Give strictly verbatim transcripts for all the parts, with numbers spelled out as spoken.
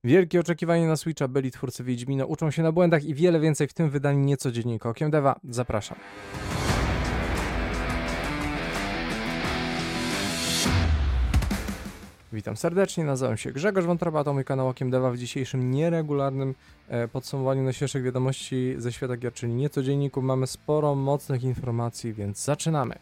Wielkie oczekiwanie na Switcha, byli twórcy Wiedźmina, uczą się na błędach i wiele więcej w tym wydaniu niecodziennika Okiem Deva. Zapraszam. Witam serdecznie, nazywam się Grzegorz Wątroba, to mój kanał Okiem Deva. W dzisiejszym nieregularnym e, podsumowaniu najświeższych wiadomości ze świata gier, czyli niecodzienniku, mamy sporo mocnych informacji, więc zaczynamy.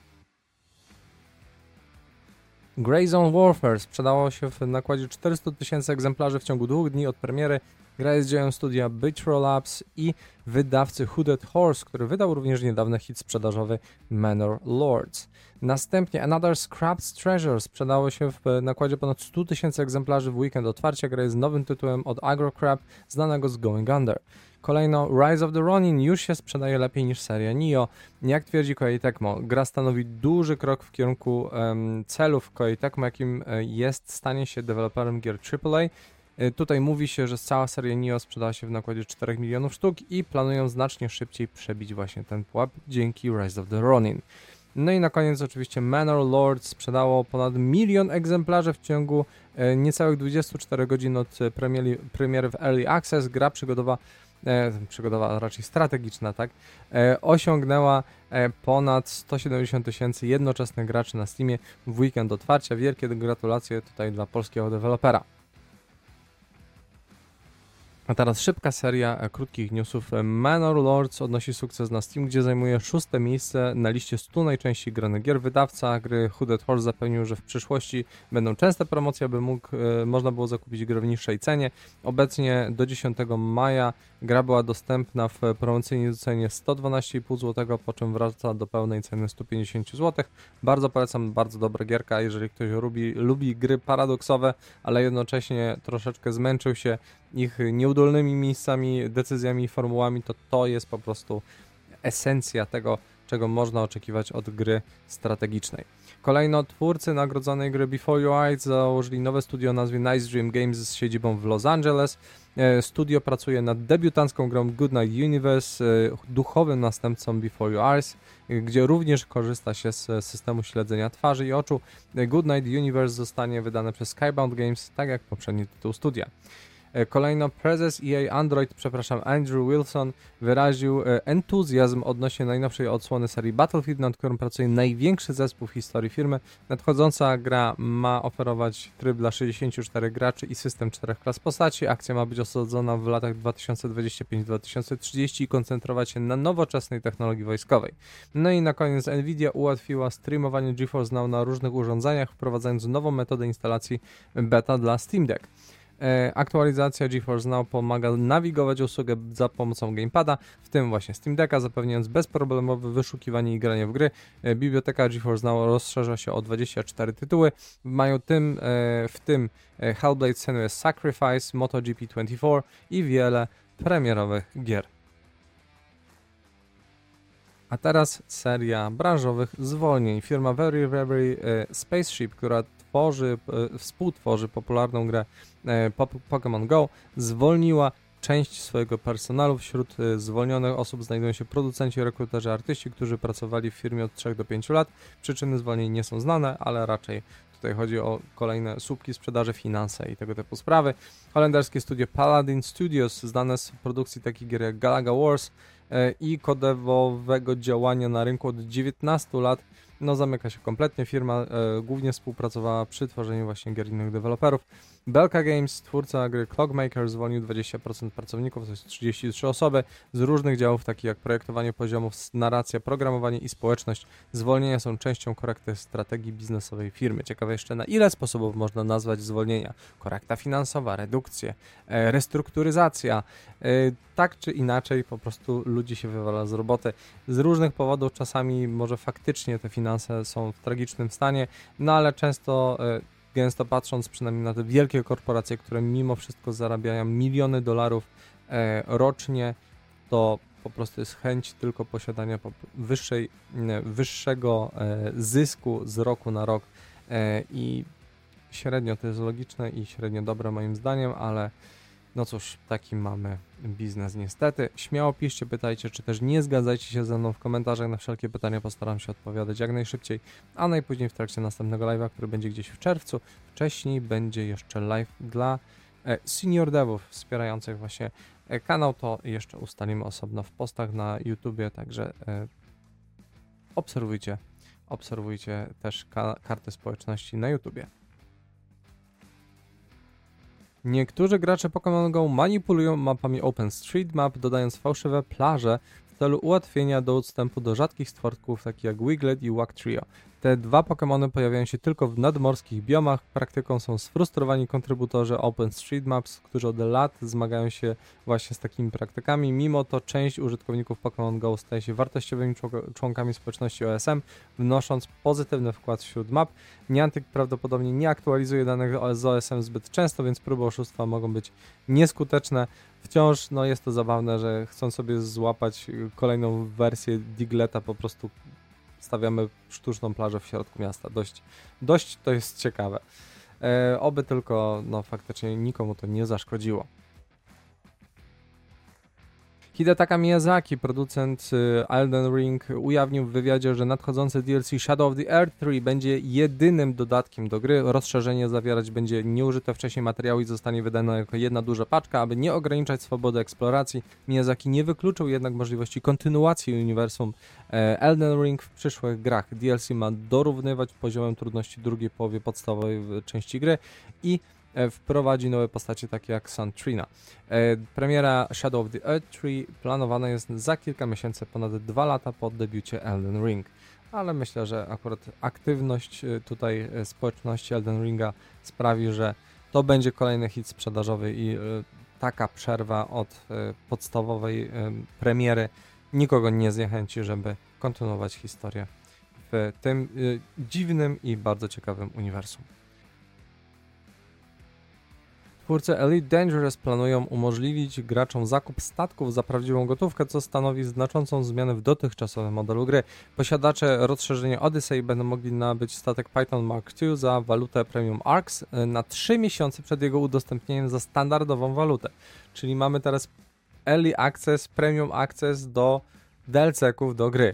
Grayzone Warfare sprzedało się w nakładzie czterysta tysięcy egzemplarzy w ciągu dwóch dni od premiery. Gra jest dziełem studia Vitro Labs i wydawcy Hooded Horse, który wydał również niedawno hit sprzedażowy Manor Lords. Następnie Another Scrapped Treasure sprzedało się w nakładzie ponad sto tysięcy egzemplarzy w weekend otwarcia. Gra jest nowym tytułem od Agrocrab, znanego z Going Under. Kolejno Rise of the Ronin już się sprzedaje lepiej niż seria Nioh. Jak twierdzi Koei Tecmo, gra stanowi duży krok w kierunku um, celów Koei Tecmo, jakim jest stanie się deweloperem gier triple A. Tutaj mówi się, że cała seria Nioh sprzedała się w nakładzie czterech milionów sztuk i planują znacznie szybciej przebić właśnie ten pułap dzięki Rise of the Ronin. No i na koniec oczywiście Manor Lords sprzedało ponad milion egzemplarzy w ciągu e, niecałych dwudziestu czterech godzin od premiery, premiery w Early Access. Gra przygodowa, e, przygodowa raczej strategiczna, tak, e, osiągnęła e, ponad sto siedemdziesiąt tysięcy jednoczesnych graczy na Steamie w weekend otwarcia. Wielkie gratulacje tutaj dla polskiego dewelopera. A teraz szybka seria e, krótkich newsów. Manor Lords odnosi sukces na Steam, gdzie zajmuje szóste miejsce na liście stu najczęściej granych gier. Wydawca gry Hooded Horse zapewnił, że w przyszłości będą częste promocje, aby mógł, e, można było zakupić grę w niższej cenie. Obecnie do dziesiątego maja gra była dostępna w promocyjnej cenie sto dwanaście i pół złotego, po czym wraca do pełnej ceny sto pięćdziesiąt złotych. Bardzo polecam, bardzo dobra gierka, jeżeli ktoś lubi, lubi gry paradoksowe, ale jednocześnie troszeczkę zmęczył się ich nieudolnymi miejscami, decyzjami i formułami, to to jest po prostu esencja tego, czego można oczekiwać od gry strategicznej. Kolejno twórcy nagrodzonej gry Before Your Eyes założyli nowe studio o nazwie Nice Dream Games z siedzibą w Los Angeles. Studio pracuje nad debiutancką grą Goodnight Universe, duchowym następcą Before Your Eyes, gdzie również korzysta się z systemu śledzenia twarzy i oczu. Goodnight Universe zostanie wydane przez Skybound Games, tak jak poprzedni tytuł studia. Kolejno prezes E A Android, przepraszam, Andrew Wilson wyraził entuzjazm odnośnie najnowszej odsłony serii Battlefield, nad którą pracuje największy zespół w historii firmy. Nadchodząca gra ma oferować tryb dla sześćdziesięciu czterech graczy i system czterech klas postaci. Akcja ma być osadzona w latach dwa tysiące dwudziestym piątym do dwa tysiące trzydziestego i koncentrować się na nowoczesnej technologii wojskowej. No i na koniec Nvidia ułatwiła streamowanie GeForce Now na różnych urządzeniach, wprowadzając nową metodę instalacji beta dla Steam Deck. Aktualizacja GeForce Now pomaga nawigować usługę za pomocą gamepada, w tym właśnie Steam Decka, zapewniając bezproblemowe wyszukiwanie i granie w gry. Biblioteka GeForce Now rozszerza się o dwadzieścia cztery tytuły. Mają tym, w tym Hellblade: Senua's Sacrifice, MotoGP dwadzieścia cztery i wiele premierowych gier. A teraz seria branżowych zwolnień. Firma Very Very Spaceship, która tworzy, współtworzy popularną grę Pokémon Go, zwolniła część swojego personelu. Wśród zwolnionych osób znajdują się producenci, rekruterzy, artyści, którzy pracowali w firmie od trzech do pięciu lat. Przyczyny zwolnień nie są znane, ale raczej tutaj chodzi o kolejne słupki sprzedaży, finanse i tego typu sprawy. Holenderskie studio Paladin Studios, znane z produkcji takich gier jak Galaga Wars i kodewowego działania na rynku od dziewiętnastu lat, no zamyka się kompletnie. Firma e, głównie współpracowała przy tworzeniu właśnie gier innych deweloperów. Belka Games, twórca gry Clockmaker, zwolnił dwadzieścia procent pracowników, to jest trzydzieści trzy osoby, z różnych działów takich jak projektowanie poziomów, narracja, programowanie i społeczność. Zwolnienia są częścią korekty strategii biznesowej firmy. Ciekawe jeszcze, na ile sposobów można nazwać zwolnienia. Korekta finansowa, redukcje, e, restrukturyzacja. E, tak czy inaczej po prostu ludzi się wywala z roboty. Z różnych powodów, czasami może faktycznie te finanse są w tragicznym stanie, no ale często e, gęsto patrząc przynajmniej na te wielkie korporacje, które mimo wszystko zarabiają miliony dolarów e, rocznie, to po prostu jest chęć tylko posiadania wyższej, nie, wyższego e, zysku z roku na rok e, i średnio to jest logiczne i średnio dobre moim zdaniem, ale no cóż, taki mamy biznes niestety. Śmiało piszcie, pytajcie, czy też nie zgadzajcie się ze mną w komentarzach. Na wszelkie pytania postaram się odpowiadać jak najszybciej, a najpóźniej w trakcie następnego live'a, który będzie gdzieś w czerwcu. Wcześniej będzie jeszcze live dla senior devów wspierających właśnie kanał, to jeszcze ustalimy osobno w postach na YouTubie, także obserwujcie, obserwujcie też ka- karty społeczności na YouTubie. Niektórzy gracze Pokémon Go manipulują mapami OpenStreetMap, dodając fałszywe plaże w celu ułatwienia dostępu do rzadkich stworków takich jak Wiglet i Wugtrio. Te dwa Pokémony pojawiają się tylko w nadmorskich biomach. Praktyką są sfrustrowani kontrybutorzy OpenStreetMaps, którzy od lat zmagają się właśnie z takimi praktykami. Mimo to część użytkowników Pokémon Go staje się wartościowymi członkami społeczności O S M, wnosząc pozytywny wkład wśród map. Niantic prawdopodobnie nie aktualizuje danych z O S M zbyt często, więc próby oszustwa mogą być nieskuteczne. Wciąż no, jest to zabawne, że chcą sobie złapać kolejną wersję Digletta, po prostu stawiamy sztuczną plażę w środku miasta. Dość, dość to jest ciekawe. E, oby tylko no, faktycznie nikomu to nie zaszkodziło. Hidetaka Miyazaki, producent Elden Ring, ujawnił w wywiadzie, że nadchodzące D L C Shadow of the Earth trzy będzie jedynym dodatkiem do gry. Rozszerzenie zawierać będzie nieużyte wcześniej materiały i zostanie wydane jako jedna duża paczka, aby nie ograniczać swobody eksploracji. Miyazaki nie wykluczył jednak możliwości kontynuacji uniwersum Elden Ring w przyszłych grach. D L C ma dorównywać poziomem trudności drugiej połowie podstawowej części gry i wprowadzi nowe postacie takie jak Santrina. E, premiera Shadow of the Earth trzy planowana jest za kilka miesięcy, ponad dwa lata po debiucie Elden Ring. Ale myślę, że akurat aktywność tutaj społeczności Elden Ringa sprawi, że to będzie kolejny hit sprzedażowy i e, taka przerwa od e, podstawowej e, premiery nikogo nie zniechęci, żeby kontynuować historię w tym e, dziwnym i bardzo ciekawym uniwersum. Twórcy Elite Dangerous planują umożliwić graczom zakup statków za prawdziwą gotówkę, co stanowi znaczącą zmianę w dotychczasowym modelu gry. Posiadacze rozszerzenia Odyssey będą mogli nabyć statek Python Mark dwa za walutę Premium Arcs na trzy miesiące przed jego udostępnieniem za standardową walutę. Czyli mamy teraz Early Access, Premium Access do D L C-ków do gry.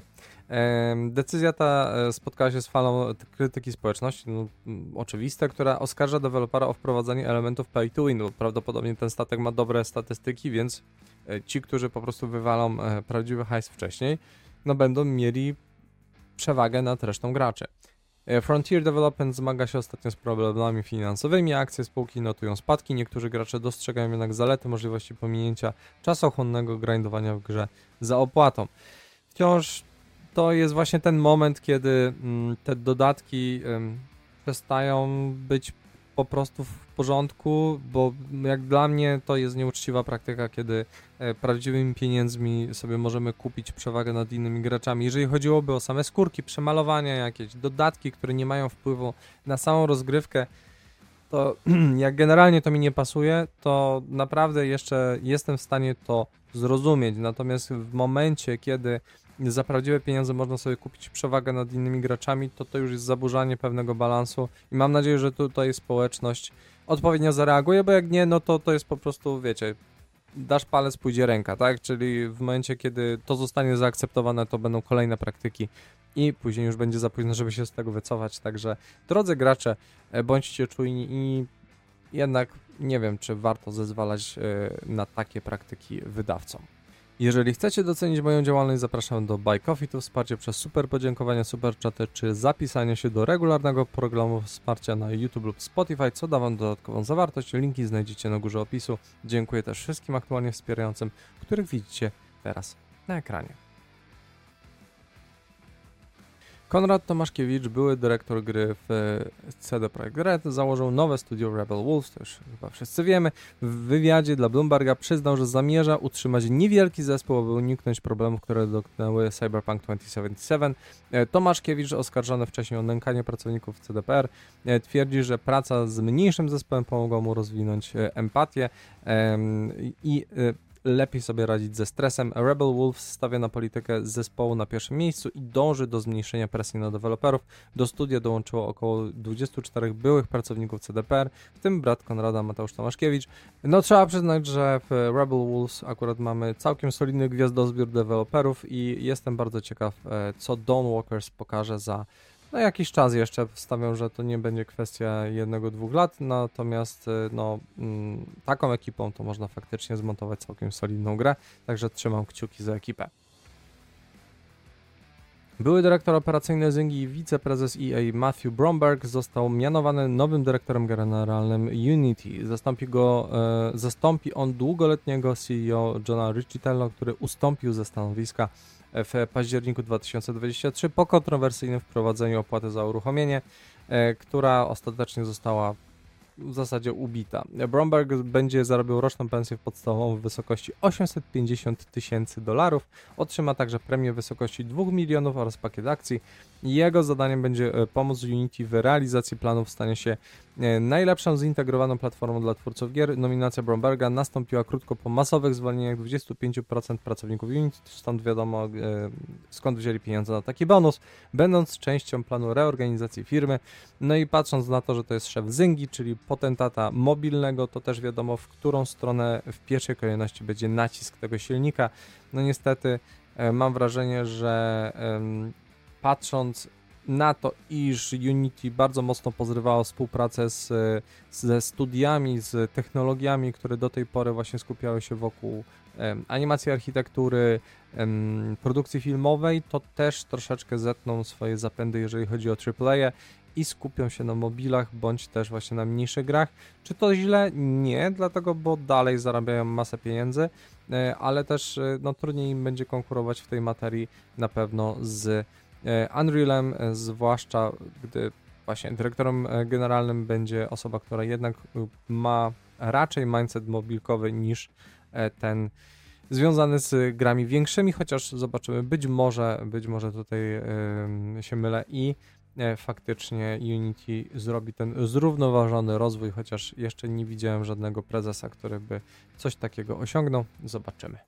Decyzja ta spotkała się z falą krytyki społeczności, no, oczywiste, która oskarża dewelopera o wprowadzanie elementów pay to win. Prawdopodobnie ten statek ma dobre statystyki, więc ci, którzy po prostu wywalą prawdziwy hajs wcześniej, no będą mieli przewagę nad resztą graczy. Frontier Development zmaga się ostatnio z problemami finansowymi, a akcje spółki notują spadki. Niektórzy gracze dostrzegają jednak zalety możliwości pominięcia czasochłonnego grindowania w grze za opłatą. Wciąż to jest właśnie ten moment, kiedy mm, te dodatki ym, przestają być po prostu w porządku, bo jak dla mnie to jest nieuczciwa praktyka, kiedy e, prawdziwymi pieniędzmi sobie możemy kupić przewagę nad innymi graczami. Jeżeli chodziłoby o same skórki, przemalowania, jakieś dodatki, które nie mają wpływu na samą rozgrywkę, to jak generalnie to mi nie pasuje, to naprawdę jeszcze jestem w stanie to zrozumieć. Natomiast w momencie, kiedy za prawdziwe pieniądze można sobie kupić przewagę nad innymi graczami, to to już jest zaburzanie pewnego balansu i mam nadzieję, że tutaj społeczność odpowiednio zareaguje, bo jak nie, no to to jest po prostu, wiecie, dasz palec, pójdzie ręka, tak? Czyli w momencie, kiedy to zostanie zaakceptowane, to będą kolejne praktyki i później już będzie za późno, żeby się z tego wycofać, także drodzy gracze, bądźcie czujni i jednak nie wiem, czy warto zezwalać na takie praktyki wydawcom. Jeżeli chcecie docenić moją działalność, zapraszam do Buy Coffee, to wsparcie przez super podziękowania, super czaty, czy zapisanie się do regularnego programu wsparcia na YouTube lub Spotify, co da Wam dodatkową zawartość. Linki znajdziecie na górze opisu. Dziękuję też wszystkim aktualnie wspierającym, których widzicie teraz na ekranie. Konrad Tomaszkiewicz, były dyrektor gry w C D Projekt Red, założył nowe studio Rebel Wolves, to już chyba wszyscy wiemy. W wywiadzie dla Bloomberga przyznał, że zamierza utrzymać niewielki zespół, aby uniknąć problemów, które dotknęły Cyberpunk dwa tysiące siedemdziesiąt siedem. Tomaszkiewicz, oskarżony wcześniej o nękanie pracowników C D P R, twierdzi, że praca z mniejszym zespołem pomogła mu rozwinąć empatię i lepiej sobie radzić ze stresem. Rebel Wolves stawia na politykę zespołu na pierwszym miejscu i dąży do zmniejszenia presji na deweloperów. Do studia dołączyło około dwudziestu czterech byłych pracowników C D P R, w tym brat Konrada, Mateusz Tomaszkiewicz. No trzeba przyznać, że w Rebel Wolves akurat mamy całkiem solidny gwiazdozbiór deweloperów i jestem bardzo ciekaw, co Dawn Walkers pokaże za no jakiś czas jeszcze. Stawiam, że to nie będzie kwestia jednego, dwóch lat, natomiast no, mm, taką ekipą to można faktycznie zmontować całkiem solidną grę, także trzymam kciuki za ekipę. Były dyrektor operacyjny Zyngi i wiceprezes E A Matthew Bromberg został mianowany nowym dyrektorem generalnym Unity. Zastąpi go, e, zastąpi on długoletniego C E O Johna Riccitello, który ustąpił ze stanowiska w październiku dwa tysiące dwudziestego trzeciego po kontrowersyjnym wprowadzeniu opłaty za uruchomienie, e, która ostatecznie została w zasadzie ubita. Bromberg będzie zarabiał roczną pensję podstawową w wysokości osiemset pięćdziesiąt tysięcy dolarów. Otrzyma także premię w wysokości dwóch milionów oraz pakiet akcji. Jego zadaniem będzie pomóc Unity w realizacji planów stania się najlepszą zintegrowaną platformą dla twórców gier. Nominacja Bromberga nastąpiła krótko po masowych zwolnieniach dwadzieścia pięć procent pracowników Unity, stąd wiadomo skąd wzięli pieniądze na taki bonus, będąc częścią planu reorganizacji firmy. No i patrząc na to, że to jest szef Zyngi, czyli potentata mobilnego, to też wiadomo, w którą stronę w pierwszej kolejności będzie nacisk tego silnika. No niestety mam wrażenie, że patrząc na to, iż Unity bardzo mocno pozrywało współpracę z, ze studiami, z technologiami, które do tej pory właśnie skupiały się wokół em, animacji architektury, em, produkcji filmowej, to też troszeczkę zetną swoje zapędy, jeżeli chodzi o triple A i skupią się na mobilach, bądź też właśnie na mniejszych grach. Czy to źle? Nie, dlatego, bo dalej zarabiają masę pieniędzy, ale też no, trudniej im będzie konkurować w tej materii na pewno z Unrealem, zwłaszcza gdy właśnie dyrektorem generalnym będzie osoba, która jednak ma raczej mindset mobilkowy niż ten związany z grami większymi, chociaż zobaczymy, być może, być może tutaj yy, się mylę i yy, faktycznie Unity zrobi ten zrównoważony rozwój, chociaż jeszcze nie widziałem żadnego prezesa, który by coś takiego osiągnął. Zobaczymy.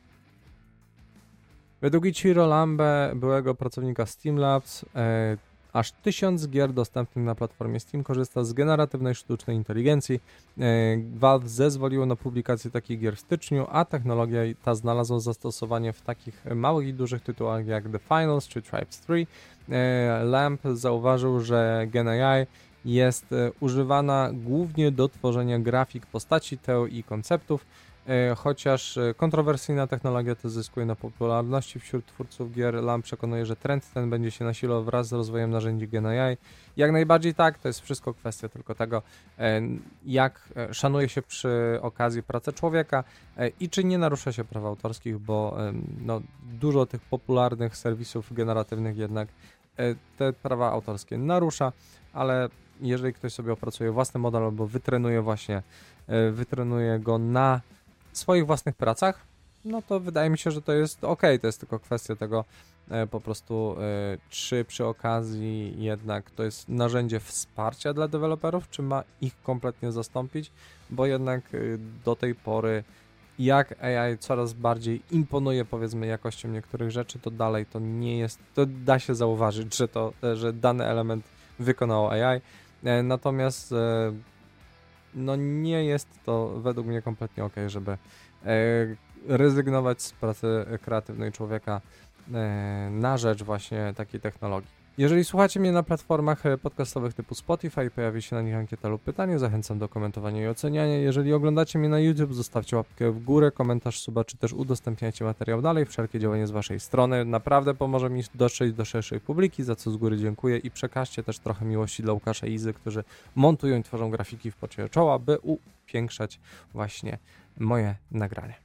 Według Ichiro Lambe, byłego pracownika Steam Labs, e, aż tysiąc gier dostępnych na platformie Steam korzysta z generatywnej sztucznej inteligencji. E, Valve zezwoliło na publikację takich gier w styczniu, a technologia ta znalazła zastosowanie w takich małych i dużych tytułach jak The Finals czy Tribes trzy. E, Lamb zauważył, że Gen A I jest e, używana głównie do tworzenia grafik postaci, teorii i konceptów. Chociaż kontrowersyjna technologia ta zyskuje na popularności wśród twórców gier, Lamb przekonuje, że trend ten będzie się nasilał wraz z rozwojem narzędzi Gen A I. Jak najbardziej tak, to jest wszystko kwestia tylko tego, jak szanuje się przy okazji pracę człowieka i czy nie narusza się praw autorskich, bo no, dużo tych popularnych serwisów generatywnych jednak te prawa autorskie narusza, ale jeżeli ktoś sobie opracuje własny model albo wytrenuje właśnie, wytrenuje go na swoich własnych pracach, no to wydaje mi się, że to jest ok, to jest tylko kwestia tego e, po prostu, e, czy przy okazji jednak to jest narzędzie wsparcia dla deweloperów, czy ma ich kompletnie zastąpić, bo jednak e, do tej pory jak A I coraz bardziej imponuje, powiedzmy, jakością niektórych rzeczy, to dalej to nie jest, to da się zauważyć, że to, że dany element wykonało A I, e, natomiast e, no nie jest to według mnie kompletnie ok, żeby e, rezygnować z pracy kreatywnej człowieka e, na rzecz właśnie takiej technologii. Jeżeli słuchacie mnie na platformach podcastowych typu Spotify, pojawi się na nich ankieta lub pytanie, zachęcam do komentowania i oceniania. Jeżeli oglądacie mnie na YouTube, zostawcie łapkę w górę, komentarz, suba, czy też udostępniajcie materiał dalej. Wszelkie działanie z waszej strony naprawdę pomoże mi dotrzeć do szerszej publiki, za co z góry dziękuję i przekażcie też trochę miłości dla Łukasza i Izy, którzy montują i tworzą grafiki w pocie czoła, by upiększać właśnie moje nagranie.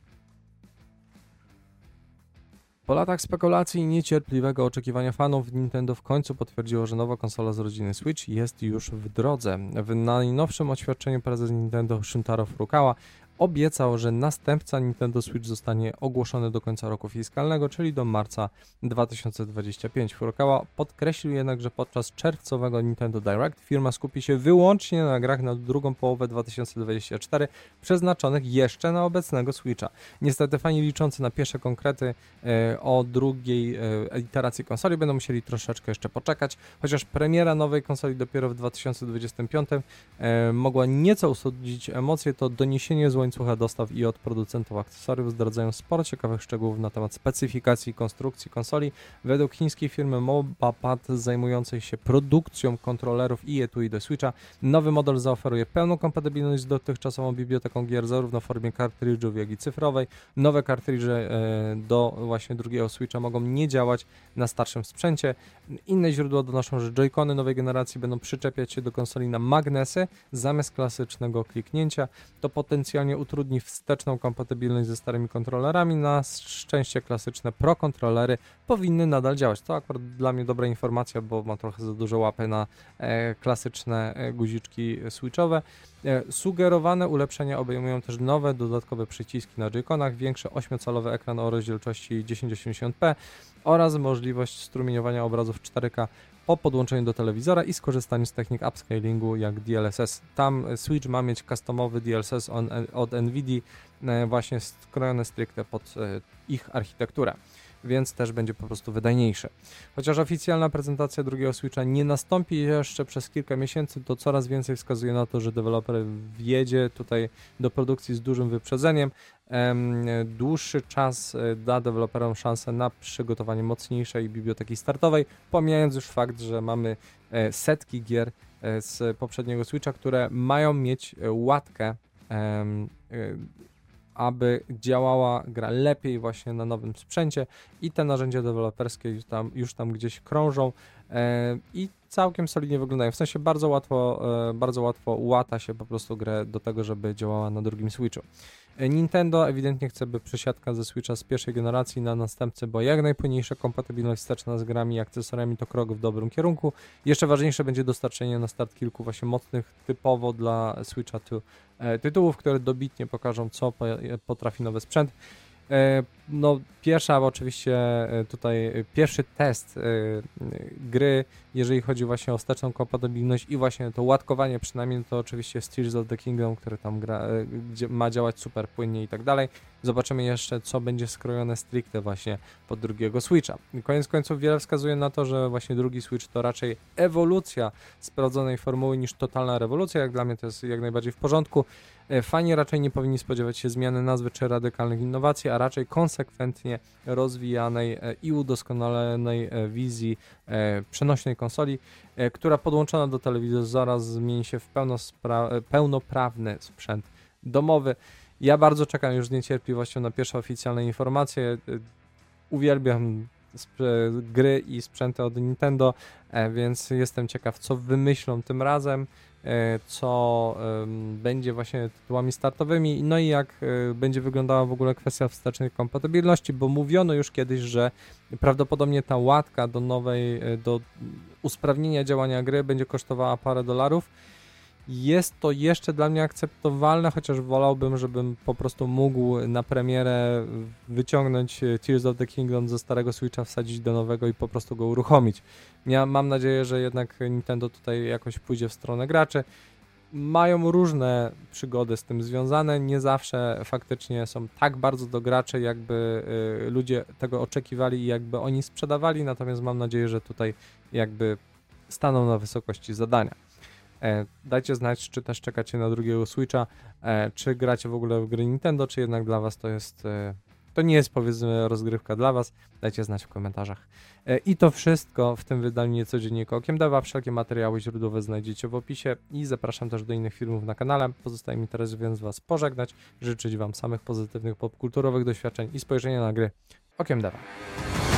Po latach spekulacji i niecierpliwego oczekiwania fanów, Nintendo w końcu potwierdziło, że nowa konsola z rodziny Switch jest już w drodze. W najnowszym oświadczeniu prezes Nintendo Shuntaro Furukawa obiecał, że następca Nintendo Switch zostanie ogłoszony do końca roku fiskalnego, czyli do marca dwa tysiące dwudziestego piątego. Furukawa podkreślił jednak, że podczas czerwcowego Nintendo Direct firma skupi się wyłącznie na grach na drugą połowę dwa tysiące dwudziestego czwartego, przeznaczonych jeszcze na obecnego Switcha. Niestety fani liczący na pierwsze konkrety e, o drugiej e, iteracji konsoli będą musieli troszeczkę jeszcze poczekać, chociaż premiera nowej konsoli dopiero w dwa tysiące dwudziestym piątym e, mogła nieco ustudzić emocje, to doniesienie z łańcucha dostaw i od producentów akcesoriów zdradzają sporo ciekawych szczegółów na temat specyfikacji i konstrukcji konsoli. Według chińskiej firmy Mobapad zajmującej się produkcją kontrolerów i etui do Switcha, nowy model zaoferuje pełną kompatybilność z dotychczasową biblioteką gier zarówno w formie kartridżów, jak i cyfrowej. Nowe kartridże e, do właśnie drugiego Switcha mogą nie działać na starszym sprzęcie. Inne źródła donoszą, że Joy-Cony nowej generacji będą przyczepiać się do konsoli na magnesy zamiast klasycznego kliknięcia. To potencjalnie utrudni wsteczną kompatybilność ze starymi kontrolerami. Na szczęście klasyczne Pro kontrolery powinny nadal działać. To akurat dla mnie dobra informacja, bo mam trochę za duże łapy na e, klasyczne e, guziczki switchowe. E, sugerowane ulepszenia obejmują też nowe, dodatkowe przyciski na Joy-Conach, większy ośmiocalowy ekran o rozdzielczości tysiąc osiemdziesiąt p oraz możliwość strumieniowania obrazów cztery K po podłączeniu do telewizora i skorzystaniu z technik upscalingu jak D L S S. Tam Switch ma mieć customowy D L S S on, od Nvidii, e, właśnie skrojone stricte pod e, ich architekturę, więc też będzie po prostu wydajniejsze. Chociaż oficjalna prezentacja drugiego Switcha nie nastąpi jeszcze przez kilka miesięcy, to coraz więcej wskazuje na to, że deweloper wjedzie tutaj do produkcji z dużym wyprzedzeniem. Dłuższy czas da deweloperom szansę na przygotowanie mocniejszej biblioteki startowej, pomijając już fakt, że mamy setki gier z poprzedniego Switcha, które mają mieć łatkę, aby działała gra lepiej właśnie na nowym sprzęcie i te narzędzia deweloperskie już tam, już tam gdzieś krążą e, i całkiem solidnie wyglądają. W sensie bardzo łatwo, e, bardzo łatwo łata się po prostu grę do tego, żeby działała na drugim Switchu. E, Nintendo ewidentnie chce, by przesiadka ze Switcha z pierwszej generacji na następcy była jak najpłynniejsza. Kompatybilność wsteczna z grami i akcesoriami to krok w dobrym kierunku. Jeszcze ważniejsze będzie dostarczenie na start kilku właśnie mocnych, typowo dla Switcha tu tytułów, które dobitnie pokażą, co potrafi nowy sprzęt. No, pierwsza oczywiście tutaj pierwszy test gry, jeżeli chodzi właśnie o wsteczną kompatybilność i właśnie to łatkowanie przynajmniej, to oczywiście jest Tears of the Kingdom, który tam gra, gdzie ma działać super płynnie i tak dalej. Zobaczymy jeszcze, co będzie skrojone stricte właśnie pod drugiego Switcha. I koniec końców wiele wskazuje na to, że właśnie drugi Switch to raczej ewolucja sprawdzonej formuły niż totalna rewolucja. Jak dla mnie to jest jak najbardziej w porządku. Fani raczej nie powinni spodziewać się zmiany nazwy czy radykalnych innowacji, a raczej konsekwentnie rozwijanej i udoskonalonej wizji przenośnej konsoli, która podłączona do telewizora zmieni się w pełnoprawny sprzęt domowy. Ja bardzo czekam już z niecierpliwością na pierwsze oficjalne informacje. Uwielbiam gry i sprzęty od Nintendo, więc jestem ciekaw, co wymyślą tym razem, co będzie właśnie tytułami startowymi, no i jak będzie wyglądała w ogóle kwestia wstecznej kompatybilności, bo mówiono już kiedyś, że prawdopodobnie ta łatka do nowej, do usprawnienia działania gry będzie kosztowała parę dolarów. Jest to jeszcze dla mnie akceptowalne, chociaż wolałbym, żebym po prostu mógł na premierę wyciągnąć Tears of the Kingdom ze starego Switcha, wsadzić do nowego i po prostu go uruchomić. Ja mam nadzieję, że jednak Nintendo tutaj jakoś pójdzie w stronę graczy. Mają różne przygody z tym związane, nie zawsze faktycznie są tak bardzo do graczy, jakby y, ludzie tego oczekiwali i jakby oni sprzedawali, natomiast mam nadzieję, że tutaj jakby staną na wysokości zadania. E, dajcie znać, czy też czekacie na drugiego Switcha, e, czy gracie w ogóle w gry Nintendo, czy jednak dla was to jest, e, to nie jest powiedzmy rozgrywka dla was. Dajcie znać w komentarzach. E, I to wszystko w tym wydaniu Niecodziennika Okiem Deva. Wszelkie materiały źródłowe znajdziecie w opisie i zapraszam też do innych filmów na kanale. Pozostaje mi teraz więc was pożegnać, życzyć wam samych pozytywnych popkulturowych doświadczeń i spojrzenia na gry Okiem Deva.